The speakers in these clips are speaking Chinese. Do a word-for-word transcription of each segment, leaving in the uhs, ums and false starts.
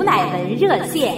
乃文热线。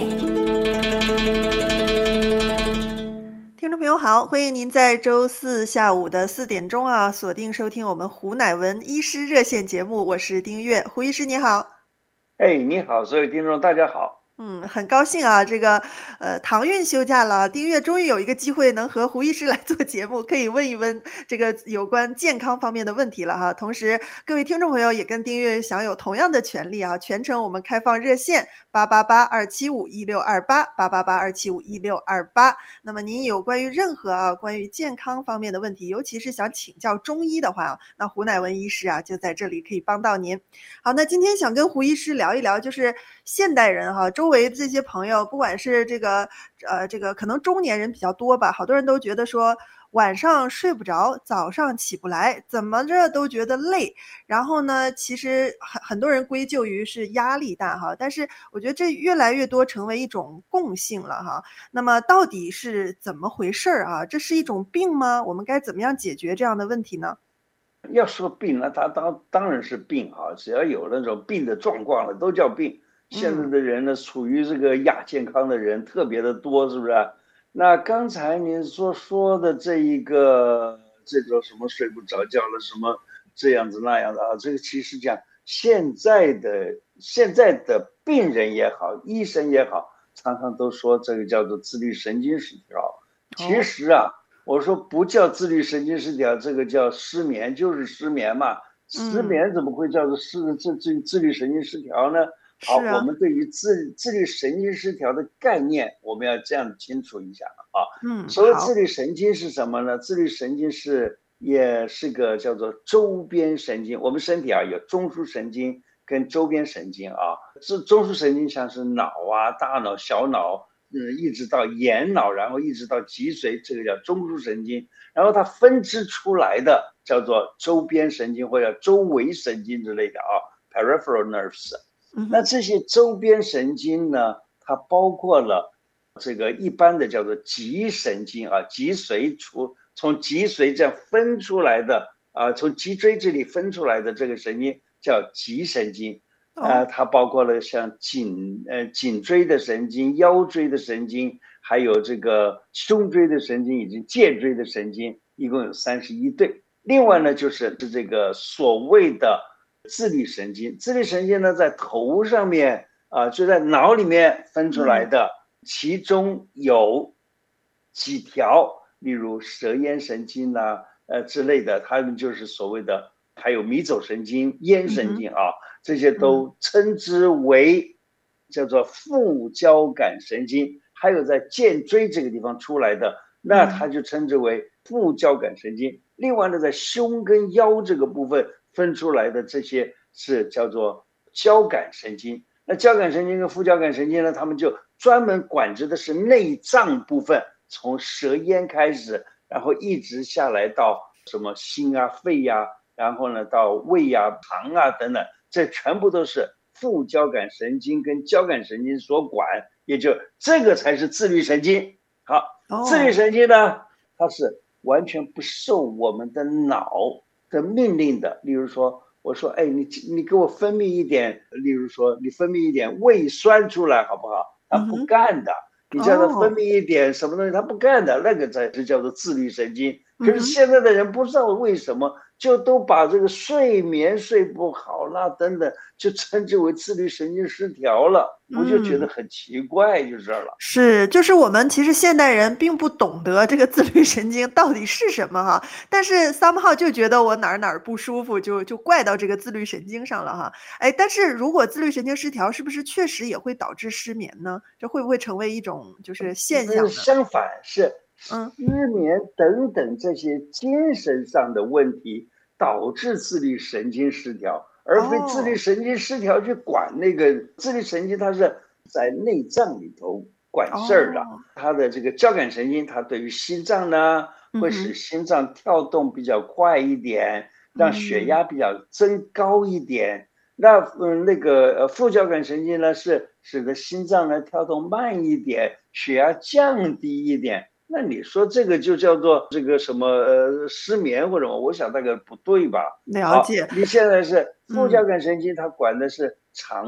听众朋友好，欢迎您在周四下午的四点钟啊，锁定收听我们胡乃文医师热线节目，我是丁月。胡医师你好。 哎，你好，所有听众大家好。 嗯，很高兴啊，这个呃，唐韵休假了，丁月终于有一个机会能和胡医师来做节目，可以问一问这个有关健康方面的问题了哈。同时，各位听众朋友也跟丁月享有同样的权利啊，全程我们开放热线八八八二七五一六二八八八八二七五一六二八。那么您有关于任何啊关于健康方面的问题，尤其是想请教中医的话，那胡乃文医师啊就在这里可以帮到您。好，那今天想跟胡医师聊一聊，就是现代人哈、啊，周围这些朋友，不管是这个呃这个可能中年人比较多吧，好多人都觉得说晚上睡不着，早上起不来，怎么着都觉得累。然后呢，其实很很多人归咎于是压力大哈，但是我觉得这越来越多成为一种共性了哈。那么到底是怎么回事啊？这是一种病吗？我们该怎么样解决这样的问题呢？ 要说病呢，它当当然是病啊，只要有那种病的状况了，都叫病。现在的人呢，处于这个亚健康的人特别的多，是不是？那刚才您所说的这一个，这个什么睡不着觉了，什么这样子那样的啊，这个其实讲现在的现在的病人也好，医生也好，常常都说这个叫做自律神经失调。其实啊，我说不叫自律神经失调，这个叫失眠，就是失眠嘛。失眠怎么会叫做失自自自律神经失调呢？好， 啊、 我们对于自自律神经失调的概念，我们要这样清楚一下啊。 嗯， 所谓自律神经是什么呢？自律神经是也是个叫做周边神经。我们身体啊有中枢神经跟周边神经啊。这中枢神经像是脑啊、大脑、小脑，嗯，一直到眼脑，然后一直到脊髓，这个叫中枢神经。然后它分支出来的叫做周边神经或者周围神经之类的啊 ，peripheral nerves。那这些周边神经呢，它包括了这个一般的叫做脊神经啊，脊髓出从脊髓这样分出来的啊，从脊椎这里分出来的这个神经叫脊神经。呃，它包括了像颈呃颈椎的神经、腰椎的神经，还有这个胸椎的神经以及荐椎的神经，一共有三十一对。另外呢，就是这个所谓的自律神经，自律神经呢在头上面啊、呃，就在脑里面分出来的，其中有几条，例如舌咽神经呐、啊，呃之类的，它们就是所谓的，还有迷走神经、咽神经啊，这些都称之为叫做副交感神经。还有在荐椎这个地方出来的，那它就称之为副交感神经。另外呢，在胸跟腰这个部分分出来的这些是叫做交感神经。那交感神经跟副交感神经呢，他们就专门管制的是内脏部分，从舌咽开始，然后一直下来到什么心啊、肺呀、啊，然后呢到胃呀、啊、肠啊等等，这全部都是副交感神经跟交感神经所管，也就这个才是自律神经。好，自律神经呢，它是完全不受我们的脑的命令的。例如说，我说，哎，你你给我分泌一点，例如说，你分泌一点胃酸出来，好不好？他不干的。你叫他分泌一点什么东西，他不干的，那个才是叫做自律神经。可是现在的人不知道为什么，就都把这个睡眠睡不好啦等等，就称之为自律神经失调了。我就觉得很奇怪，就这了。 是，就是我们其实现代人并不懂得这个自律神经到底是什么哈，但是 somehow 就觉得我哪儿哪儿不舒服，就就怪到这个自律神经上了哈。哎，但是如果自律神经失调，是不是确实也会导致失眠呢？这会不会成为一种就是现象呢？ 相反是失眠等等这些精神上的问题导致自律神经失调，而非自律神经失调去管那个自律神经，它是在内脏里头管事儿的。它的这个交感神经，它对于心脏呢，会使心脏跳动比较快一点，让血压比较增高一点。那嗯，那个副交感神经呢，是使得心脏呢跳动慢一点，血压降低一点。那你说这个就叫做这个什么呃失眠或者什么？我想那个不对吧？ 了解。 你现在是副交感神经，它管的是肠胃，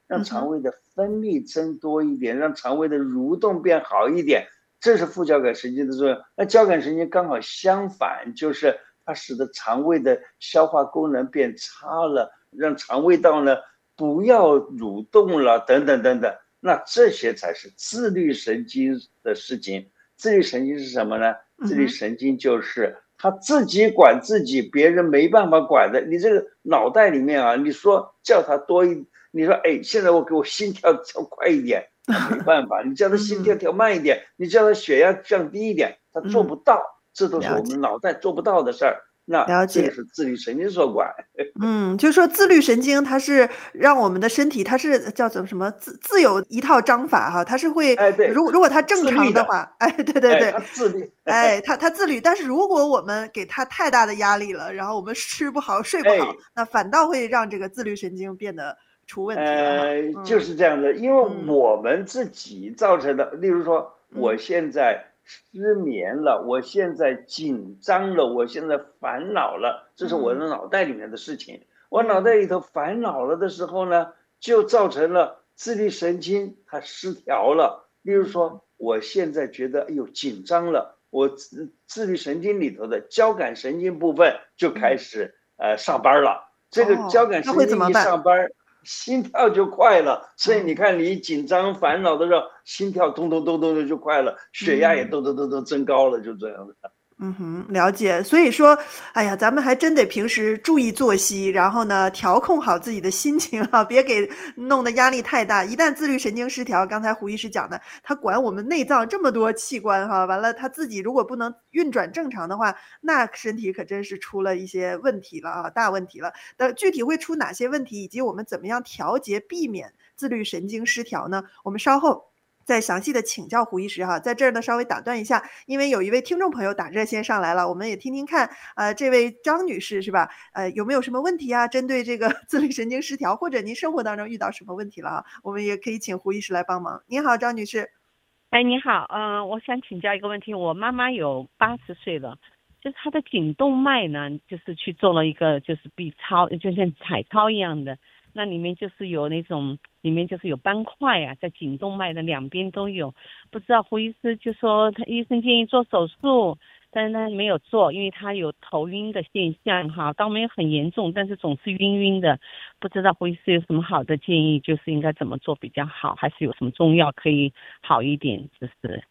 让嗯哼， 肠胃的分泌增多一点，让肠胃的蠕动变好一点，这是副交感神经的作用。那交感神经刚好相反，就是它使得肠胃的消化功能变差了，让肠胃道呢不要蠕动了，等等等等。那这些才是自律神经的事情。自律神经是什么呢？自律嗯哼， 神经就是他自己管自己，别人没办法管的。你这个脑袋里面啊，你说叫他多一，你说哎，现在我给我心跳跳快一点，他没办法。你叫他心跳嗯哼， 调慢一点，你叫他血压降低一点，他做嗯， 不到。这都是了解， 我们脑袋做不到的事儿。那这个了解。 是自律神经所管。 嗯，就是说自律神经它是让我们的身体它是叫做什么自自有一套章法哈，它是会哎，对， 如果如果它正自律的。 常的话，哎，对对哎， 对， 他自律。 哎，它它自律，但是如果我们给它太大的压力了，然后我们吃不好、睡不好， 哎， 那反倒会让这个自律神经变得出问题了哈。 呃，就嗯， 是这样的，因为嗯， 我们自己造成的，例如说，我嗯， 现在失眠了，我现在紧张了，我现在烦恼了，这是我嗯， 的脑袋里面的事情。我脑袋嗯， 里头烦恼了的时候呢，就造成了自律神经它失调了。例如嗯， 说，我现在觉得哎呦紧张了，我自自律神经里头的交感神经部分就开嗯， 始呃上班了。这个交哦， 感那会神经一怎么办？ 上班，心跳就快了。所以你哦， 看，你紧张烦恼的时候，心跳咚咚咚咚的就快了，血压也嗯。 咚咚咚咚增高了，就这样的。 嗯哼，了解。所以说，哎呀，咱们还真得平时注意作息，然后呢，调控好自己的心情啊，别给弄得压力太大。一旦自律神经失调，刚才胡医师讲的，他管我们内脏这么多器官哈，完了他自己如果不能运转正常的话，那身体可真是出了一些问题了啊，大问题了。那具体会出哪些问题，以及我们怎么样调节，避免自律神经失调呢？我们稍后再详细的请教胡医师哈。在这儿呢，稍微打断一下，因为有一位听众朋友打热线上来了，我们也听听看，呃，这位张女士是吧？呃，有没有什么问题啊？针对这个自律神经失调，或者您生活当中遇到什么问题了啊？我们也可以请胡医师来帮忙。您好，张女士。 哎，你好，嗯、我想请教一个问题。我妈妈有八十岁了，就是她的颈动脉呢，就是去做了一个就是 B 超，就像彩超一样的，那里面就是有那种，里面就是有斑块啊，在颈动脉的两边都有。不知道胡医师就说他医生建议做手术，但是他没有做，因为他有头晕的现象哈，倒没有很严重，但是总是晕晕的。不知道胡医师有什么好的建议，就是应该怎么做比较好，还是有什么中药可以好一点？就是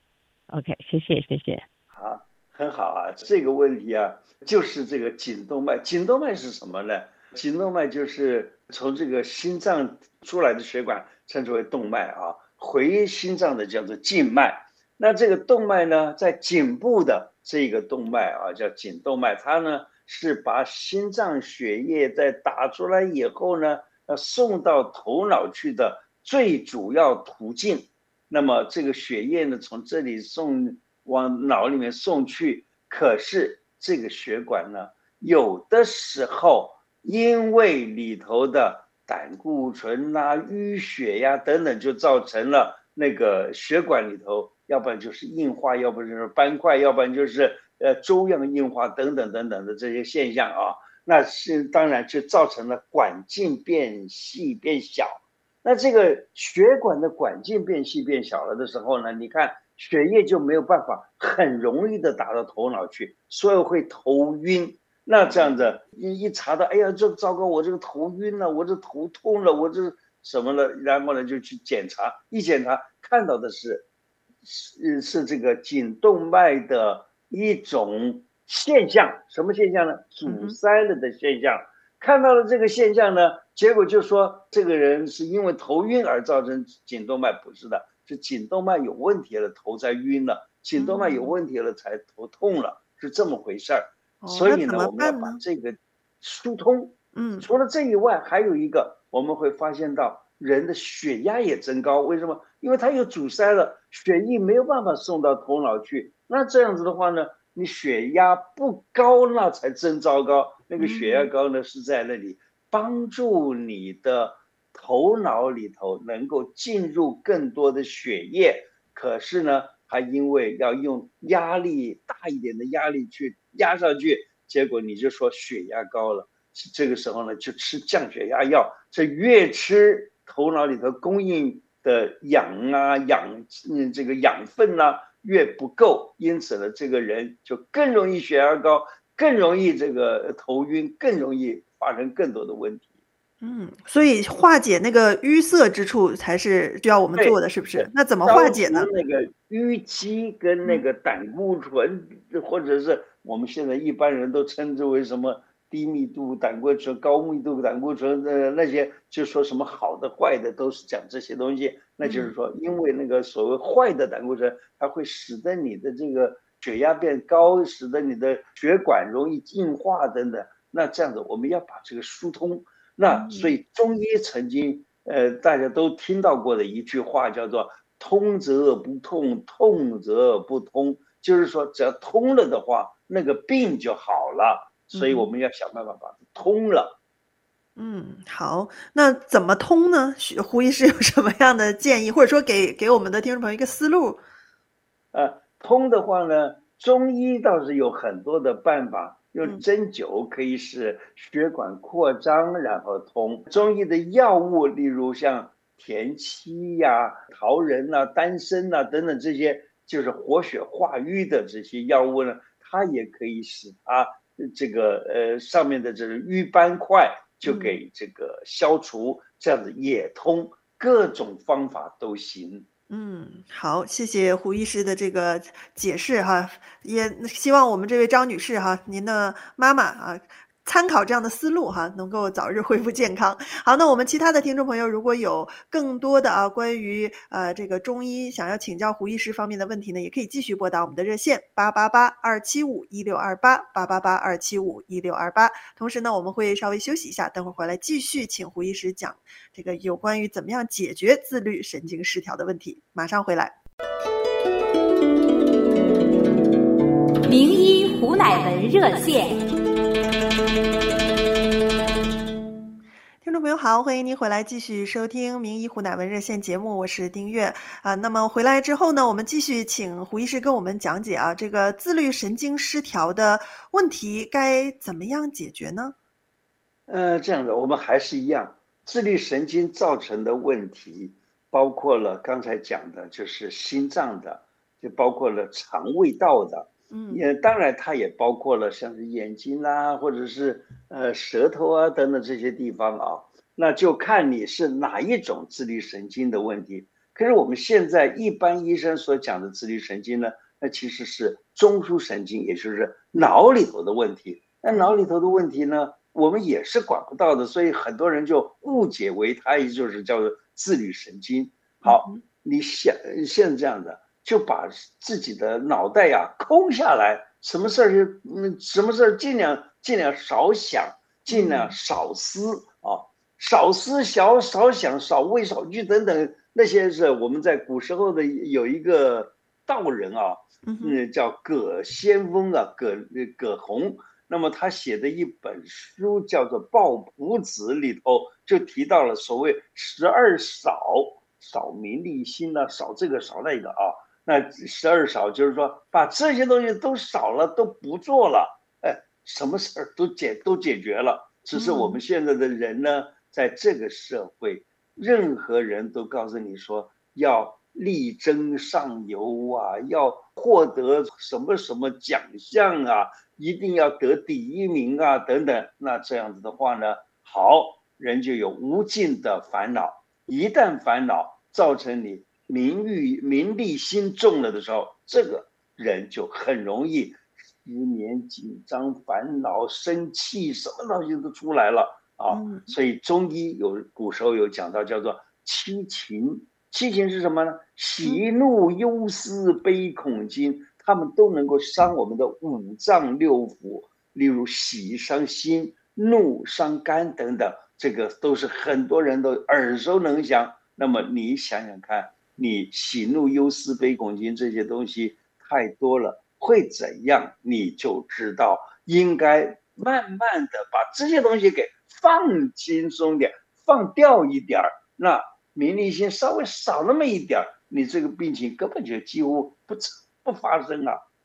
OK，谢谢谢谢。 好，很好啊，这个问题啊，就是这个颈动脉。颈动脉是什么呢？颈动脉就是从这个心脏出来的血管，称之为动脉啊，回心脏的叫做静脉。那这个动脉呢，在颈部的这个动脉啊，叫颈动脉，它呢是把心脏血液在打出来以后呢，呃，送到头脑去的最主要途径。那么这个血液呢，从这里送往脑里面送去，可是这个血管呢，有的时候因为里头的胆固醇啦、淤血呀等等，就造成了那个血管里头，要不然就是硬化，要不然就是斑块，要不然就是呃粥样硬化等等等等的这些现象啊，那是当然就造成了管径变细变小。那这个血管的管径变细变小了的时候呢，你看血液就没有办法很容易的打到头脑去，所以会头晕。那这样子一一查到，哎呀，这糟糕，我这个头晕了，我这头痛了，我这什么了？然后呢就去检查，一检查看到的是是是这个颈动脉的一种现象，什么现象呢？ 嗯哼， 阻塞了的现象。看到了这个现象呢，结果就说这个人是因为头晕而造成颈动脉，不是的，是颈动脉有问题了，头才晕了；颈动脉有嗯， 问题了，才头痛了，是这么回事儿。 哦， 所以呢， 那怎么我们要办呢？ 把这个疏通。 嗯， 除了这以外，还有一个我们会发现到人的血压也增高，为什么？因为它有阻塞了，血液没有办法送到头脑去。那这样子的话呢，你血压不高，那才真糟糕。那个血压嗯， 高呢，是在那里帮助你的头脑里头能够进入更多的血液，可是呢，还因为要用压力大一点的压力去压上去，结果你就说血压高了。这个时候呢，就吃降血压药，这越吃头脑里头供应的氧啊氧嗯这个养分啊越不够，因此呢，这个人就更容易血压高，更容易这个头晕，更容易发生更多的问题。 嗯，所以化解那个淤塞之处才是需要我们对做的，是不是？ 对， 那怎么化消解呢？ 除那个淤积跟那嗯。 个胆固醇，或者是我们现在一般人都称之为什么低密度胆固醇、高密度胆固醇的那些，就说什么好的坏的都是讲这些东西。那就是嗯。 说，因为那个所谓坏的胆固醇，它会使得你的这个血压变高，使得你的血管容易硬化等等。那这样子，我们要把这个疏通。那所嗯。 以中医曾经呃大家都听到过的一句话叫做通则不痛，痛则不通，就是说只要通了的话，那个病就好了。所以我嗯哼。 们要想办法把它通了。 嗯，好，那怎么通呢？许胡医师有什么样的建议，或者说给给我们的听众朋友一个思路？ 呃，通的话呢，中医倒是有很多的办法，用嗯。 针灸可以使血管扩张，然后通。中医的药物，例如像田七呀、桃仁呐、丹参呐等等这些，就是活血化瘀的这些药物呢，它也可以使它这个呃上面的这个瘀斑块就嗯。 给这个消除，这样子也通，各种方法都行。 嗯，好，谢谢胡医师的这个解释哈，也希望我们这位张女士哈，您的妈妈啊，参考这样的思路哈，能够早日恢复健康。好，那我们其他的听众朋友，如果有更多的啊，关于呃这个中医想要请教胡医师方面的问题呢，也可以继续拨打我们的热线八八八二七五一六二八八八八二七五一六二八。同时呢，我们会稍微休息一下，等会儿回来继续请胡医师讲这个有关于怎么样解决自律神经失调的问题。马上回来。 名医胡乃文热线。 听众朋友好，欢迎您回来继续收听名医胡乃文热线节目，我是丁月啊。那么回来之后呢，我们继续请胡医师跟我们讲解啊，这个自律神经失调的问题该怎么样解决呢？ 呃，这样的，我们还是一样，自律神经造成的问题，包括了刚才讲的，就是心脏的，就包括了肠胃道的， 嗯。 也当然它也包括了像是眼睛啦，或者是呃舌头啊等等这些地方啊，那就看你是哪一种自律神经的问题。可是我们现在一般医生所讲的自律神经呢，那其实是中枢神经，也就是脑里头的问题。那脑里头的问题呢，我们也是管不到的，所以很多人就误解为它也就是叫做自律神经。好，你想现在这样的，就把自己的脑袋呀空下来，什么事儿就嗯，什么事儿尽量尽量少想，尽量少思啊，少思少少想，少畏少惧等等，那些是我们在古时候的有一个道人啊，嗯，叫葛先锋啊，葛葛洪。那么他写的一本书叫做《抱朴子》，里头就提到了所谓十二少，少名利心啊，少这个少那个啊。那十二少就是说把这些东西都少了，都不做了，哎，什么事儿都解都解决了。只是我们现在的人呢，在这个社会，任何人都告诉你说要力争上游啊，要获得什么什么奖项啊，一定要得第一名啊，等等。那这样子的话呢，好，人就有无尽的烦恼。一旦烦恼造成你名誉名利心重了的时候，这个人就很容易失眠、紧张、烦恼、生气，什么东西都出来了啊。所以中医有古时候有讲到叫做七情。七情是什么呢？喜怒忧思悲恐惊，他们都能够伤我们的五脏六腑。例如喜伤心，怒伤肝等等，这个都是很多人都耳熟能详。那么你想想看，你喜怒忧思悲恐惊这些东西太多了，会怎样？你就知道应该慢慢的把这些东西给放轻松点，放掉一点，那名利心稍微少那么一点，你这个病情根本就几乎不不发生啊。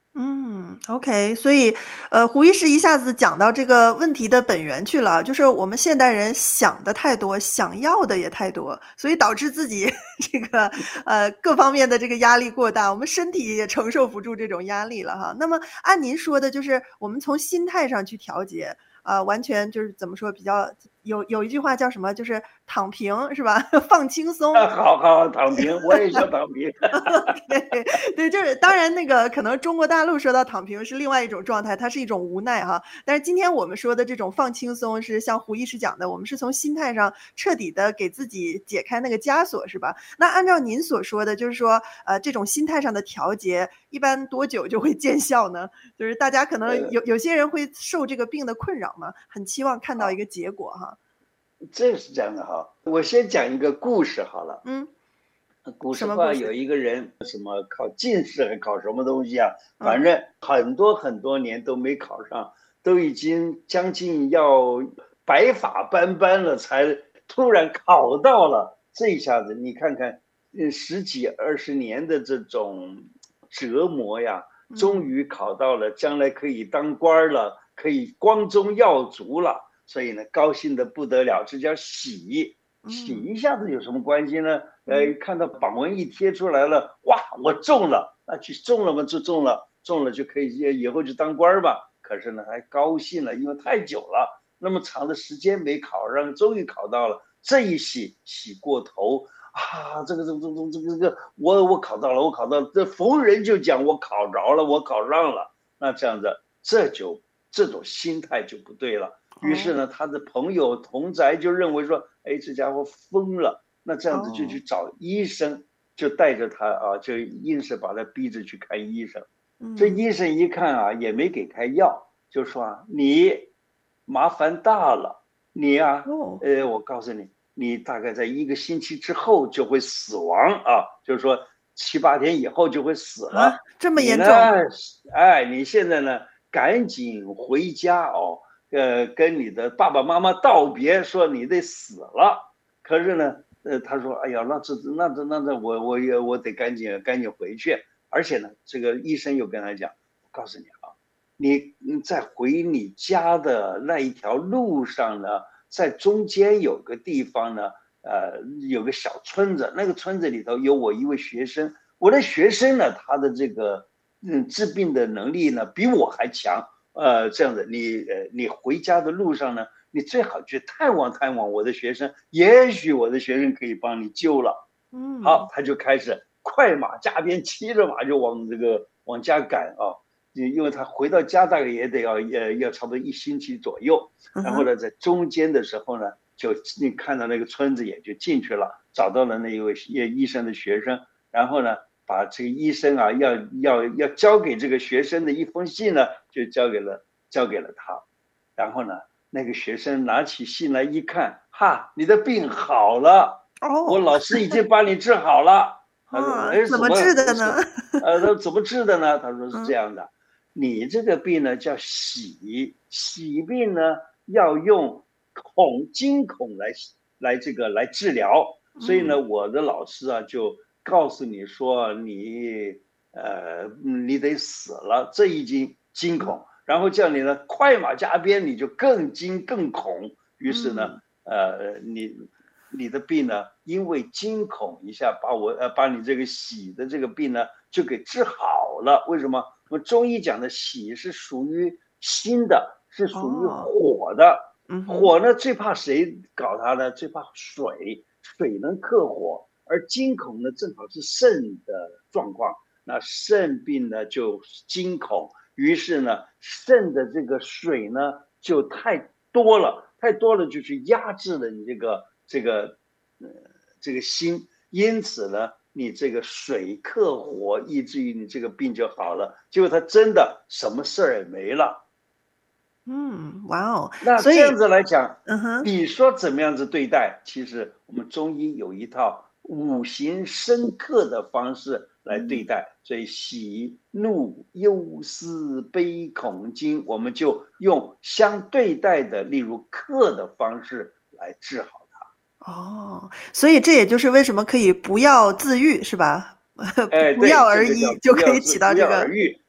嗯，OK，所以，呃，胡医师一下子讲到这个问题的本源去了，就是我们现代人想的太多，想要的也太多，所以导致自己这个呃各方面的这个压力过大，我们身体也承受不住这种压力了哈。那么按您说的，就是我们从心态上去调节。啊、完全就是怎么说，比较有有一句话叫什么，就是躺平是吧？放轻松。 啊，好好躺平，我也想躺平。 对对，就是当然那个可能中国大陆说到躺平是另外一种状态，它是一种无奈哈。但是今天我们说的这种放轻松，是像胡医师讲的，我们是从心态上彻底的给自己解开那个枷锁，是吧？那按照您所说的，就是说呃这种心态上的调节，一般多久就会见效呢？就是大家可能有有些人会受这个病的困扰嘛，很期望看到一个结果哈。 这是这样的哈，我先讲一个故事好了。 嗯， 古时候什么故事？ 有一个人，什么考进士还考什么东西啊？反正很多很多年都没考上，都已经将近要白发斑斑了，才突然考到了。这一下子你看看，呃，十几二十年的这种折磨呀，终于考到了，将来可以当官了，可以光宗耀祖了。所以呢，高兴的不得了，这叫喜。喜一下子有什么关系呢？呃，看到榜文一贴出来了，哇，我中了，那就中了嘛，就中了，中了就可以以后就当官吧。可是呢，还高兴了，因为太久了，那么长的时间没考上，终于考到了，这一喜喜过头啊！这个这个这个这个这个，我我考到了，我考到了，这逢人就讲我考着了，我考上了。那这样子，这就这种心态就不对了。于是呢，他的朋友同宅就认为说，哎，这家伙疯了。那这样子就去找医生，就带着他啊，就硬是把他逼着去看医生。这医生一看啊，也没给开药，就说啊，你麻烦大了，你啊，呃，我告诉你，你大概在一个星期之后就会死亡啊，就是说七八天以后就会死了。 啊，这么严重？ 哎，你现在呢，赶紧回家哦。呃，跟你的爸爸妈妈道别，说你得死了。可是呢，呃，他说，哎呀，那这那这那这我我也我得赶紧赶紧回去。而且呢，这个医生又跟他讲，我告诉你啊，你你在回你家的那一条路上呢，在中间有个地方呢，呃，有个小村子，那个村子里头有我一位学生，我的学生呢，他的这个嗯治病的能力呢，比我还强。呃，这样子，你呃，你回家的路上呢，你最好去探望探望我的学生，也许我的学生可以帮你救了。 嗯， 好，他就开始快马加鞭，骑着马就往这个往家赶啊，因为他回到家大概也得要呃要差不多一星期左右。然后呢，在中间的时候呢，就你看到那个村子也就进去了，找到了那一位医生的学生，然后呢。把这个医生啊，要要要交给这个学生的一封信呢，就交给了交给了他。然后呢，那个学生拿起信来一看，哈，你的病好了，哦，我老师已经把你治好了。他说，哎， 怎么治的呢？ 呃，他怎么治的呢？他说是这样的，嗯、你这个病呢叫喜，喜病呢要用孔金孔来来这个来治疗，所以呢，嗯、我的老师啊就。告诉你说你呃你得死了，这一惊惊恐，然后叫你呢快马加鞭，你就更惊更恐。于是呢，呃你你的病呢，因为惊恐一下，把我呃把你这个喜的这个病呢就给治好了。为什么？我们中医讲的喜是属于心的，是属于火的。火呢最怕谁搞它呢？最怕水，水能克火。而惊恐呢，正好是肾的状况，那肾病呢就惊恐，于是呢，肾的这个水呢就太多了，太多了就去压制了你这个这个呃这个心，因此呢，你这个水克火，以至于你这个病就好了，结果他真的什么事儿也没了。 嗯，哇哦， 那这样子来讲， 嗯哼， 你说怎么样子对待？其实我们中医有一套。五行生克的方式来对待，所以喜怒忧思悲恐惊，我们就用相对待的，例如克的方式来治好它。 哦，所以这也就是为什么可以不药自愈，是吧？ 哎， 不药而医就可以起到这个。 而愈，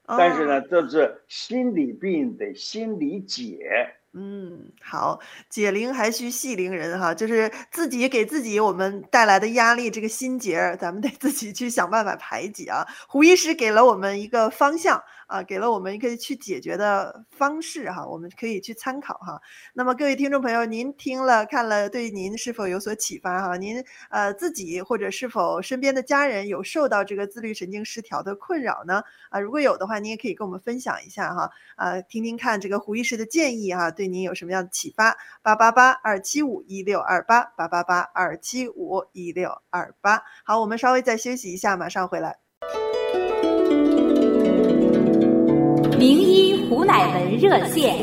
但是呢，这是心理病得心理解。 嗯，好，解铃还须系铃人哈，就是自己给自己我们带来的压力，这个心结儿，咱们得自己去想办法排解啊。胡医师给了我们一个方向啊，给了我们一个去解决的方式哈，我们可以去参考哈。那么各位听众朋友，您听了看了，对您是否有所启发哈？您呃自己或者是否身边的家人有受到这个自律神经失调的困扰呢？啊，如果有的话，您也可以跟我们分享一下哈，啊，听听看这个胡医师的建议哈，对您有什么样的启发？八八八二七五一六二八八八八二七五一六二八。好，我们稍微再休息一下，马上回来。 名医胡乃文热线。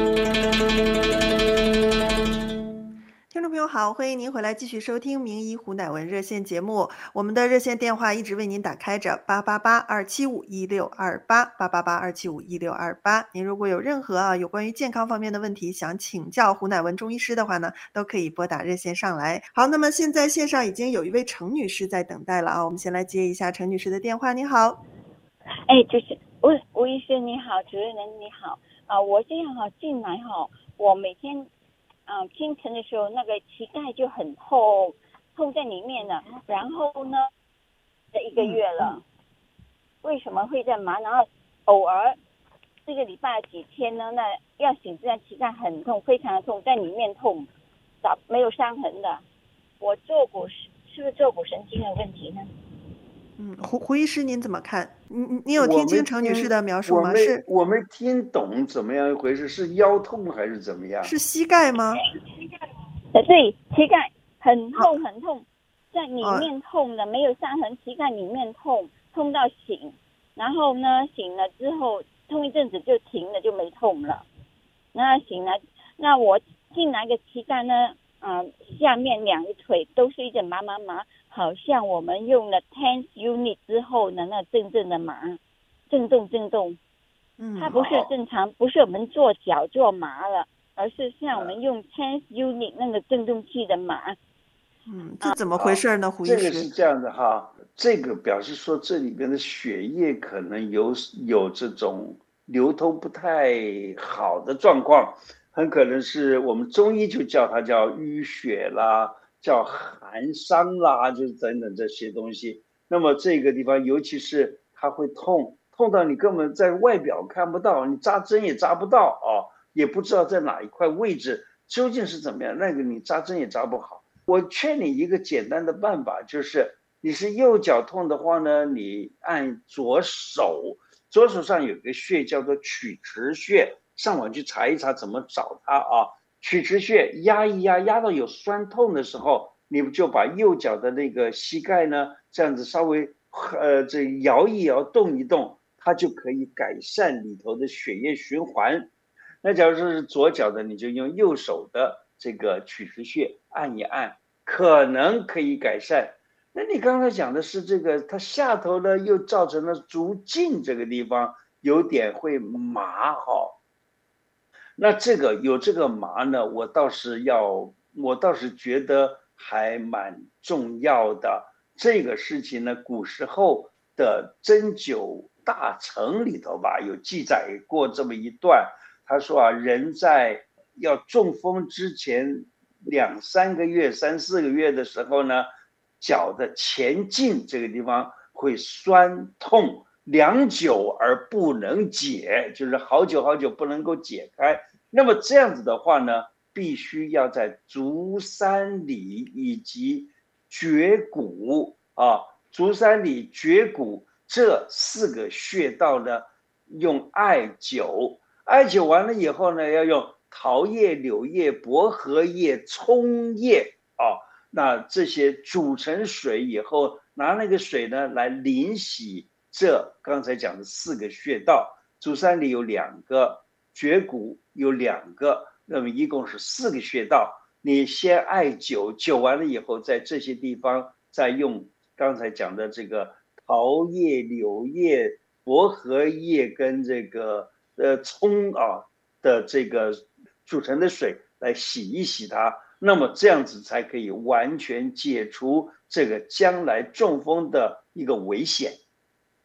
听众朋友好，欢迎您回来继续收听名医胡乃文热线节目。我们的热线电话一直为您打开着，八八八二七五一六二八八八八二七五一六二八。您如果有任何啊有关于健康方面的问题想请教胡乃文中医师的话呢，都可以拨打热线上来。好，那么现在线上已经有一位程女士在等待了啊，我们先来接一下程女士的电话。你好， 哎，就是吴吴医师你好，主任你好啊、呃，我这样哈进来哈，我每天。嗯，清晨的时候那个膝盖就很痛，痛在里面了。然后呢，这一个月了，为什么会这样麻？然后偶尔这个礼拜几天呢，那要醒之前膝盖很痛，非常的痛，在里面痛，找没有伤痕的。我坐骨是不是坐骨神经的问题呢？ 嗯，胡胡医师您怎么看？你你有听清程女士的描述吗？ 我是我没听懂怎么样一回事，是腰痛还是怎么样？ 是膝盖吗？ 呃，对，膝盖很痛很痛，在里面痛的，没有伤痕，膝盖里面痛，痛到醒，然后呢醒了之后痛一阵子就停了，就没痛了。那醒了，那我进来个膝盖呢，嗯、呃，下面两个腿都是一阵麻麻麻。好像我们用了 tense unit 之后呢，那阵阵的麻，震动震动，嗯，它不是正常，不是我们做脚做麻了，而是像我们用 tense unit 那个震动器的麻。 嗯，这怎么回事呢？胡医师， 这个是这样的哈，这个表示说这里边的血液可能有有这种流通不太好的状况，很可能是我们中医就叫它叫淤血啦。叫寒伤啦，就是等等这些东西。那么这个地方，尤其是它会痛，痛到你根本在外表看不到，你扎针也扎不到啊，也不知道在哪一块位置究竟是怎么样，那个你扎针也扎不好。我劝你一个简单的办法，就是你是右脚痛的话呢，你按左手，左手上有个穴叫做曲池穴，上网去查一查怎么找它啊。曲池穴压一压，压到有酸痛的时候，你就把右脚的那个膝盖呢，这样子稍微呃这摇一摇，动一动，它就可以改善里头的血液循环。那假如说是左脚的，你就用右手的这个曲池穴按一按，可能可以改善。那你刚才讲的是这个，它下头呢又造成了足胫这个地方有点会麻哈。那这个有这个麻呢，我倒是要，我倒是觉得还蛮重要的。这个事情呢，古时候的针灸大成里头吧，有记载过这么一段。他说啊，人在要中风之前两三个月、三四个月的时候呢，脚的前胫这个地方会酸痛。良久而不能解，就是好久好久不能够解开。那么这样子的话呢，必须要在足三里以及绝骨啊，足三里、绝骨这四个穴道呢，用艾灸。艾灸完了以后呢，要用桃叶、柳叶、薄荷叶、葱叶啊，那这些煮成水以后，拿那个水呢来淋洗。这刚才讲的四个穴道，足三里有两个，绝骨有两个，那么一共是四个穴道。你先艾灸，灸完了以后，在这些地方再用刚才讲的这个桃叶、柳叶、薄荷叶跟这个呃葱啊的这个煮成的水来洗一洗它，那么这样子才可以完全解除这个将来中风的一个危险。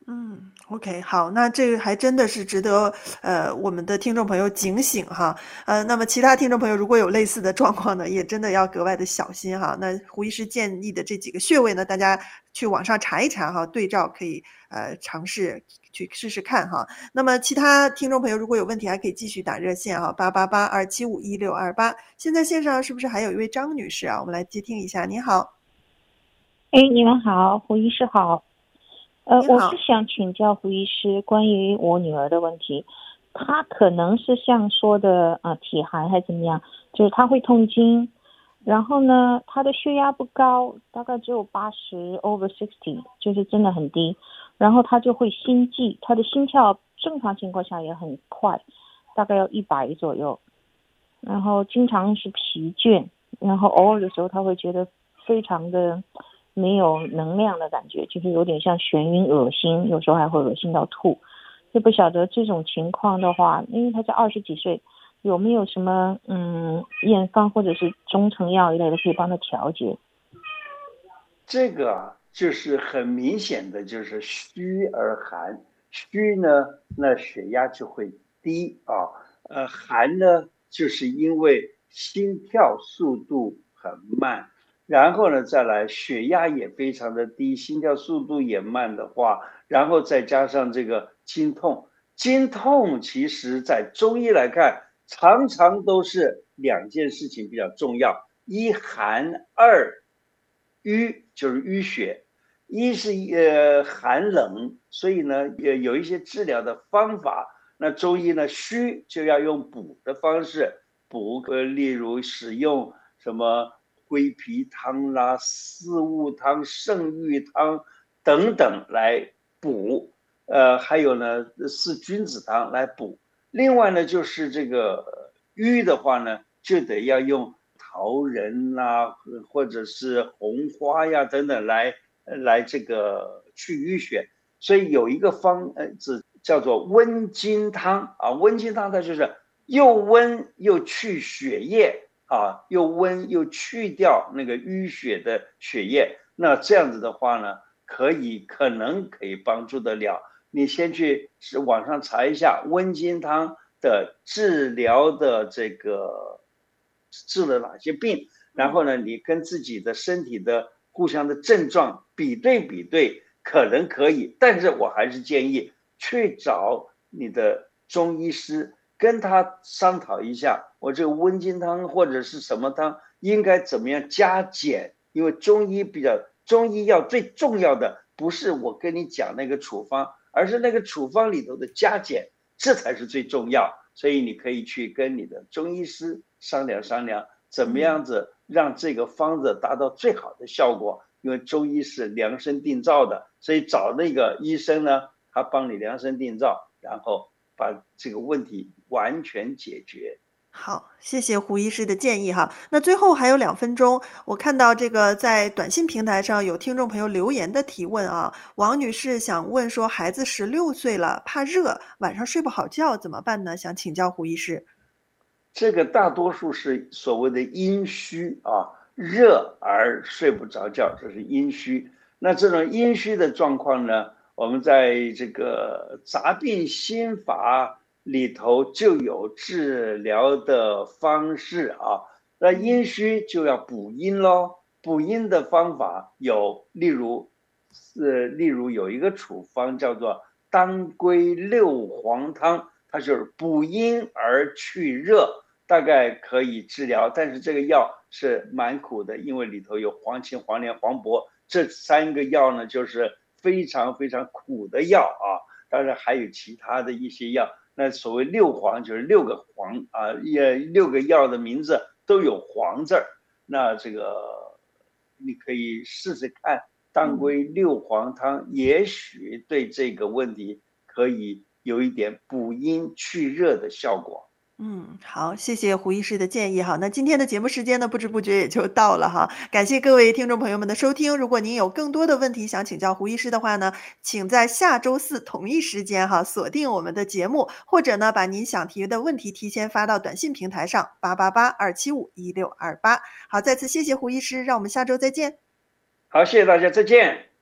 嗯 ，OK， 好，那这个还真的是值得呃我们的听众朋友警醒哈。呃，那么其他听众朋友如果有类似的状况呢，也真的要格外的小心哈。那胡医师建议的这几个穴位呢，大家去网上查一查哈，对照可以呃尝试去试试看哈。那么其他听众朋友如果有问题，还可以继续打热线哈，八八八二七五一六二八。现在线上是不是还有一位张女士啊？我们来接听一下，你好。 哎，你们好，胡医师好。呃， 你好我是想请教胡医师关于我女儿的问题，她可能是像说的啊、呃、体寒还是怎么样，就是她会痛经，然后呢，她的血压不高，大概只有八十 over sixty， 就是真的很低，然后她就会心悸，她的心跳正常情况下也很快，大概要一百左右，然后经常是疲倦，然后偶尔的时候她会觉得非常的没有能量的感觉，就是有点像眩晕恶心，有时候还会恶心到吐。就不晓得这种情况的话，因为他才二十几岁，有没有什么嗯验方或者是中成药一类的可以帮他调节？ 这个啊，就是很明显的就是虚而寒，虚呢，那血压就会低啊，呃，寒呢，就是因为心跳速度很慢。然后呢，再来血压也非常的低，心跳速度也慢的话，然后再加上这个经痛，经痛其实在中医来看，常常都是两件事情比较重要：一寒，二淤，就是淤血。一是呃寒冷，所以呢也有一些治疗的方法。那中医呢，虚就要用补的方式补，呃，例如使用什么归脾汤啦、四物汤、圣玉汤等等来补，呃，还有呢四君子汤来补。另外呢，就是这个瘀的话呢，就得要用桃仁啦，或者是红花呀等等来来这个去淤血。所以有一个方子叫做温经汤啊，温经汤它就是又温又去血液。啊，又温又去掉那个淤血的血液，那这样子的话呢，可以可能可以帮助得了。你先去网上查一下温经汤的治疗的这个治了哪些病，然后呢，你跟自己的身体的互相的症状比对比对，可能可以。但是我还是建议去找你的中医师，跟他商讨一下，我这个温经汤或者是什么汤应该怎么样加减。因为中医比较，中医药最重要的不是我跟你讲那个处方，而是那个处方里头的加减，这才是最重要。所以你可以去跟你的中医师商量商量，怎么样子让这个方子达到最好的效果。因为中医是量身定造的，所以找那个医生呢，他帮你量身定造，然后把这个问题完全解决。 好，谢谢胡医师的建议哈。那最后还有两分钟，我看到这个在短信平台上有听众朋友留言的提问啊，王女士想问说，孩子十六岁了，怕热，晚上睡不好觉怎么办呢？想请教胡医师。 这个大多数是所谓的阴虚啊，热而睡不着觉，这是阴虚。那这种阴虚的状况呢，我们在这个杂病心法里头就有治疗的方式啊。那阴虚就要补阴咯，补阴的方法有，例如，呃，例如有一个处方叫做当归六黄汤，它就是补阴而去热，大概可以治疗。但是这个药是蛮苦的，因为里头有黄芩、黄连、黄柏，这三个药呢就是非常非常苦的药啊。当然还有其他的一些药。那所谓六黄就是六个黄啊，也六个药的名字都有黄字儿。那这个你可以试试看当归六黄汤，也许对这个问题可以有一点补阴去热的效果。 嗯，好，谢谢胡医师的建议哈。那今天的节目时间呢，不知不觉也就到了哈。感谢各位听众朋友们的收听。如果您有更多的问题想请教胡医师的话呢，请在下周四同一时间哈锁定我们的节目，或者呢把您想提的问题提前发到短信平台上八八八二七五一六二八。好，再次谢谢胡医师，让我们下周再见。 好，谢谢大家，再见。